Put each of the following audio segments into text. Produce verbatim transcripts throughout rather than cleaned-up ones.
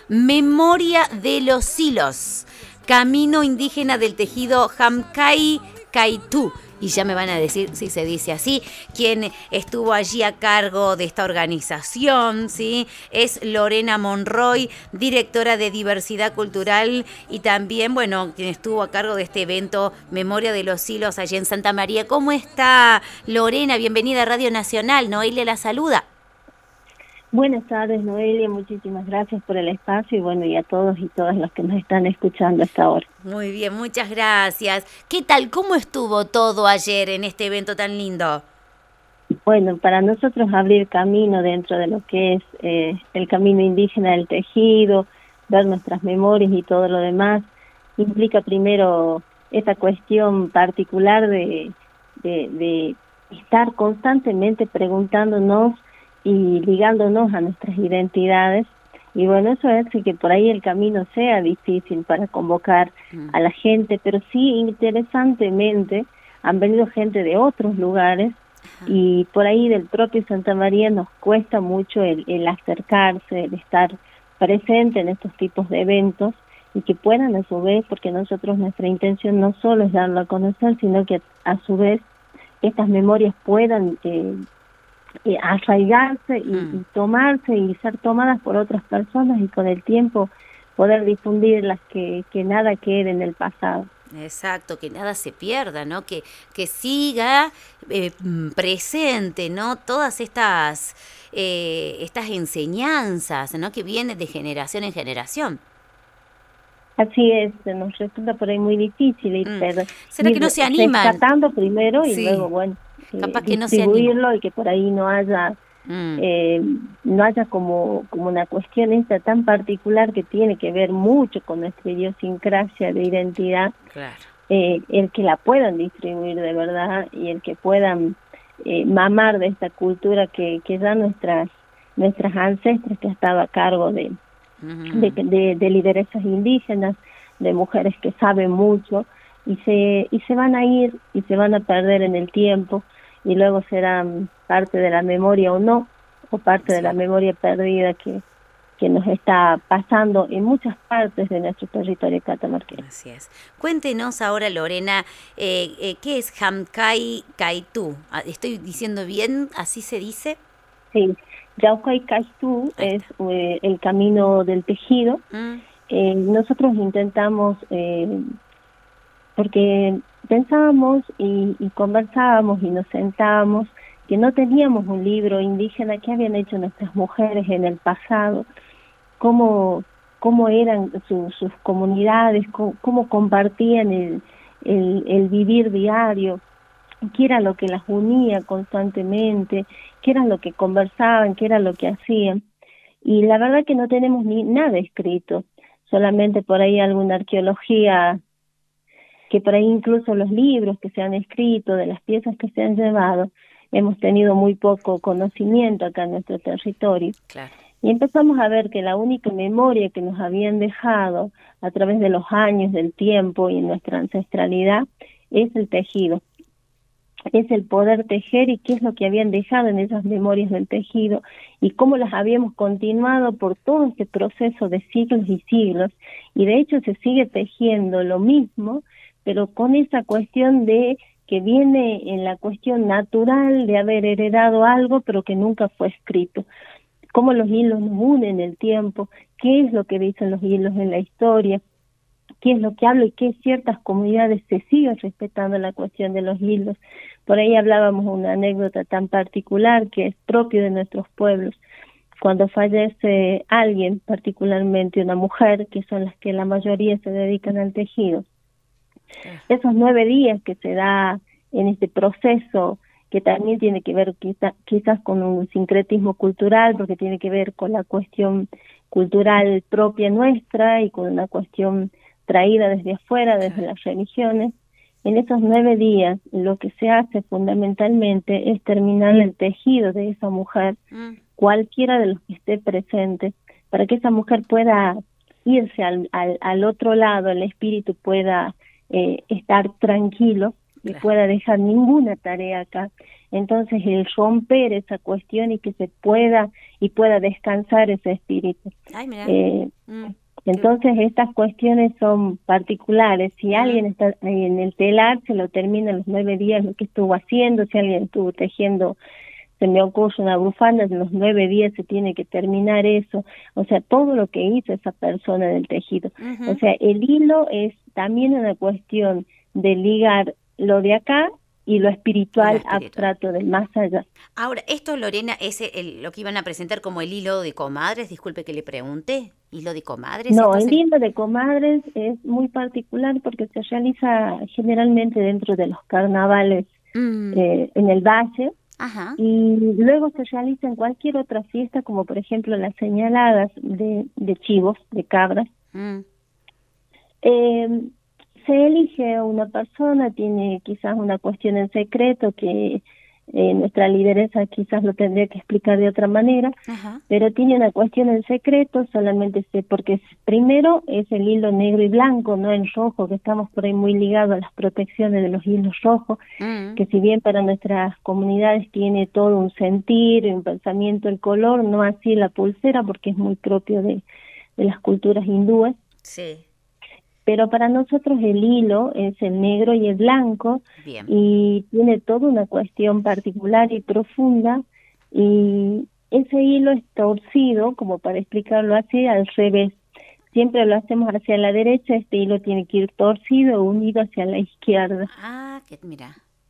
Memoria de los Hilos, Camino Indígena del Tejido Hamkai Kaitú. Y ya me van a decir si se dice así, quien estuvo allí a cargo de esta organización, ¿sí? Es Lorena Monroy, directora de Diversidad Cultural, y también, bueno, quien estuvo a cargo de este evento Memoria de los Hilos allí en Santa María. ¿Cómo está, Lorena? Bienvenida a Radio Nacional. Noelia la saluda. Buenas tardes, Noelia, muchísimas gracias por el espacio y bueno, y a todos y todas los que nos están escuchando hasta ahora. Muy bien, muchas gracias. ¿Qué tal? ¿Cómo estuvo todo ayer en este evento tan lindo? Bueno, para nosotros abrir camino dentro de lo que es eh, el camino indígena del tejido, ver nuestras memorias y todo lo demás, implica primero esta cuestión particular de, de, de estar constantemente preguntándonos y ligándonos a nuestras identidades, y bueno, eso hace que por ahí el camino sea difícil para convocar mm. a la gente, pero sí, interesantemente, han venido gente de otros lugares, Ajá. y por ahí del propio Santa María nos cuesta mucho el, el acercarse, el estar presente en estos tipos de eventos, y que puedan a su vez, porque nosotros nuestra intención no solo es darlo a conocer, sino que a su vez estas memorias puedan eh, Eh, arraigarse y, mm. y tomarse y ser tomadas por otras personas y con el tiempo poder difundirlas, que, que nada quede en el pasado. Exacto, que nada se pierda, ¿no? Que, que siga eh, presente, ¿no? Todas estas, eh, estas enseñanzas, ¿no? Que vienen de generación en generación. Así es, nos resulta por ahí muy difícil y mm. pero ¿Será que no se animan? Rescatando primero y sí. luego, bueno, Capaz eh, que distribuirlo no se y que por ahí no haya mm. eh, no haya como, como una cuestión esta tan particular que tiene que ver mucho con nuestra idiosincrasia de identidad, claro. eh, el que la puedan distribuir de verdad y el que puedan eh, mamar de esta cultura que, que ya nuestras nuestras ancestras que ha estado a cargo de De, de, de lideresas indígenas, de mujeres que saben mucho y se y se van a ir y se van a perder en el tiempo y luego serán parte de la memoria o no, o parte sí. de la memoria perdida que, que nos está pasando en muchas partes de nuestro territorio catamarqueño. Así es. Cuéntenos ahora, Lorena, eh, eh, ¿qué es Hamkai Kaitú? ¿Estoy diciendo bien? ¿Así se dice? Sí. Hamkai Kaitú es eh, el camino del tejido. Mm. Eh, nosotros intentamos, eh, porque pensábamos y, y conversábamos y nos sentábamos, que no teníamos un libro indígena que habían hecho nuestras mujeres en el pasado, cómo, cómo eran su, sus comunidades, cómo, cómo compartían el, el, el vivir diario, qué era lo que las unía constantemente, qué era lo que conversaban, qué era lo que hacían. Y la verdad que no tenemos ni nada escrito, solamente por ahí alguna arqueología, que por ahí incluso los libros que se han escrito, de las piezas que se han llevado, hemos tenido muy poco conocimiento acá en nuestro territorio. Claro. Y empezamos a ver que la única memoria que nos habían dejado a través de los años, del tiempo y nuestra ancestralidad es el tejido. Es el poder tejer y qué es lo que habían dejado en esas memorias del tejido y cómo las habíamos continuado por todo este proceso de siglos y siglos, y de hecho se sigue tejiendo lo mismo, pero con esa cuestión de que viene en la cuestión natural de haber heredado algo pero que nunca fue escrito. Cómo los hilos nos unen en el tiempo, qué es lo que dicen los hilos en la historia, qué es lo que hablo y qué ciertas comunidades se siguen respetando la cuestión de los hilos. Por ahí hablábamos una anécdota tan particular que es propio de nuestros pueblos. Cuando fallece alguien, particularmente una mujer, que son las que la mayoría se dedican al tejido, esos nueve días que se da en este proceso, que también tiene que ver quizá, quizás con un sincretismo cultural, porque tiene que ver con la cuestión cultural propia nuestra y con una cuestión traída desde afuera, desde las religiones. En esos nueve días lo que se hace fundamentalmente es terminar el tejido de esa mujer, mm. cualquiera de los que esté presente, para que esa mujer pueda irse al, al, al otro lado, el espíritu pueda eh, estar tranquilo que Claro. pueda dejar ninguna tarea acá. Entonces el romper esa cuestión y que se pueda y pueda descansar ese espíritu. Ay, mira. Eh, Mm, entonces estas cuestiones son particulares. Si Mm. alguien está ahí en el telar, se lo termina en los nueve días lo que estuvo haciendo. Si alguien estuvo tejiendo, se me ocurre una bufanda, en los nueve días se tiene que terminar eso. O sea, todo lo que hizo esa persona del tejido. Ujú. O sea, el hilo es también una cuestión de ligar lo de acá y lo espiritual, Lo espiritual. abstracto del más allá. Ahora, esto, Lorena, es el- lo que iban a presentar como el hilo de comadres. Disculpe que le pregunte. ¿Hilo de comadres? No, ¿Esto el se- hilo de comadres es muy particular porque se realiza generalmente dentro de los carnavales Mm, eh, en el valle Ajá. y luego se realiza en cualquier otra fiesta, como por ejemplo las señaladas de, de chivos, de cabras. Mm, Eh, se elige a una persona, tiene quizás una cuestión en secreto que eh, nuestra lideresa quizás lo tendría que explicar de otra manera, Ajá. pero tiene una cuestión en secreto, solamente sé, porque es- primero es el hilo negro y blanco, no el rojo, que estamos por ahí muy ligados a las protecciones de los hilos rojos, Mm, que si bien para nuestras comunidades tiene todo un sentir, un pensamiento el color, no así la pulsera, porque es muy propio de, de las culturas hindúes. Sí. Pero para nosotros el hilo es el negro y el blanco Bien. y tiene toda una cuestión particular y profunda y ese hilo es torcido, como para explicarlo así, al revés. Siempre lo hacemos hacia la derecha, este hilo tiene que ir torcido o unido hacia la izquierda. Ah, que mira.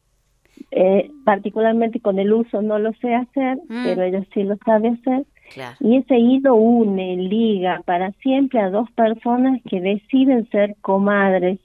Eh, particularmente con el uso no lo sé hacer, Mm. pero ella sí lo sabe hacer. Claro. Y ese hilo une, liga para siempre a dos personas que deciden ser comadres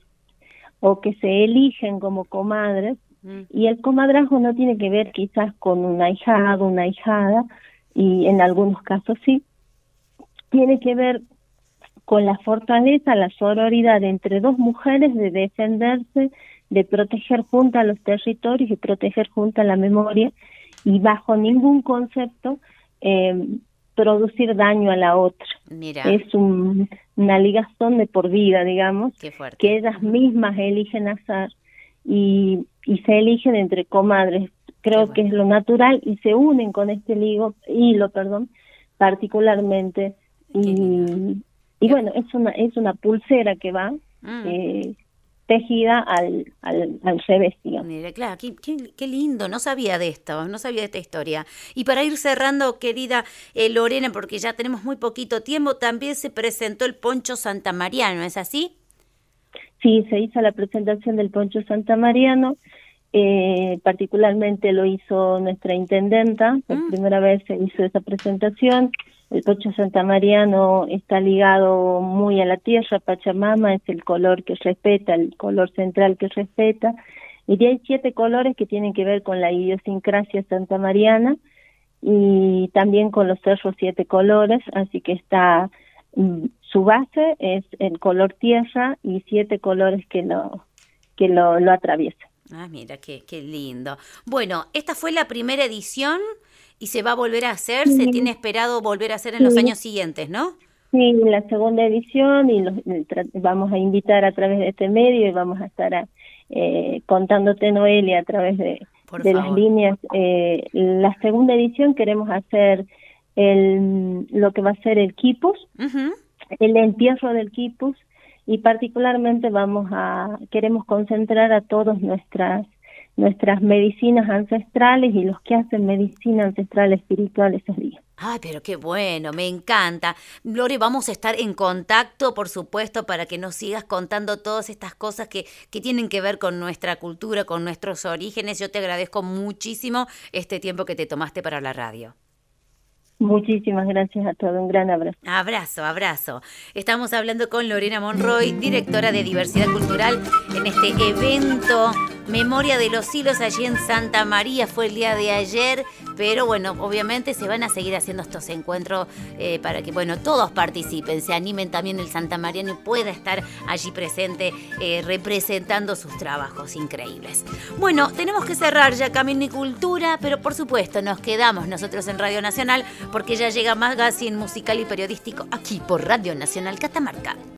o que se eligen como comadres. Mm, Y el comadrazgo no tiene que ver quizás con un ahijado, una ahijada, y en algunos casos sí. Tiene que ver con la fortaleza, la sororidad entre dos mujeres de defenderse, de proteger juntas los territorios y proteger juntas la memoria, y bajo ningún concepto eh, producir daño a la otra. Mira, Es un, una ligazón de por vida, digamos, qué fuerte. que ellas mismas eligen hacer y, y se eligen entre comadres. Creo Qué que es lo natural y se unen con este ligo, hilo, perdón, particularmente. Qué Y, lindo. y bueno, es una es una pulsera que va Mm. eh, tejida al, al, al revés, digamos. Mira, claro, qué, qué- qué lindo, no sabía de esto, no sabía de esta historia. Y para ir cerrando, querida eh, Lorena, porque ya tenemos muy poquito tiempo, también se presentó el poncho santamariano, ¿es así? Sí, se hizo la presentación del poncho santamariano, eh, particularmente lo hizo nuestra intendenta, por Mm. primera vez se hizo esa presentación. El poncho santamariano está ligado muy a la tierra, Pachamama es el color que respeta, el color central que respeta, y de ahí siete colores que tienen que ver con la idiosincrasia santamariana y también con los cerros siete colores, así que está, mm, su base es el color tierra y siete colores que lo, que lo, lo atraviesan. Ah, mira, qué, qué lindo. Bueno, esta fue la primera edición y se va a volver a hacer, se Sí. tiene esperado volver a hacer en los Sí. años siguientes, ¿no? Sí, la segunda edición y los, tra- vamos a invitar a través de este medio y vamos a estar a, eh, contándote, Noelia, a través de, Por de las favor. líneas. Eh, la segunda edición queremos hacer el, lo que va a ser el quipus, Ujú. el entierro del quipus, y particularmente vamos a queremos concentrar a todas nuestras nuestras medicinas ancestrales y los que hacen medicina ancestral espiritual esos días. Ay, pero qué bueno, me encanta. Lore, vamos a estar en contacto, por supuesto, para que nos sigas contando todas estas cosas que, que tienen que ver con nuestra cultura, con nuestros orígenes. Yo te agradezco muchísimo este tiempo que te tomaste para la radio. Muchísimas gracias a todos, un gran abrazo. Abrazo, abrazo. Estamos hablando con Lorena Monroy, directora de Diversidad Cultural, en este evento Memoria de los Hilos allí en Santa María. Fue el día de ayer, pero bueno, obviamente se van a seguir haciendo estos encuentros eh, para que, bueno, todos participen, se animen también el santamariano y pueda estar allí presente eh, representando sus trabajos increíbles. Bueno, tenemos que cerrar ya Camino y Cultura, pero por supuesto nos quedamos nosotros en Radio Nacional porque ya llega Magazine musical y periodístico aquí por Radio Nacional Catamarca.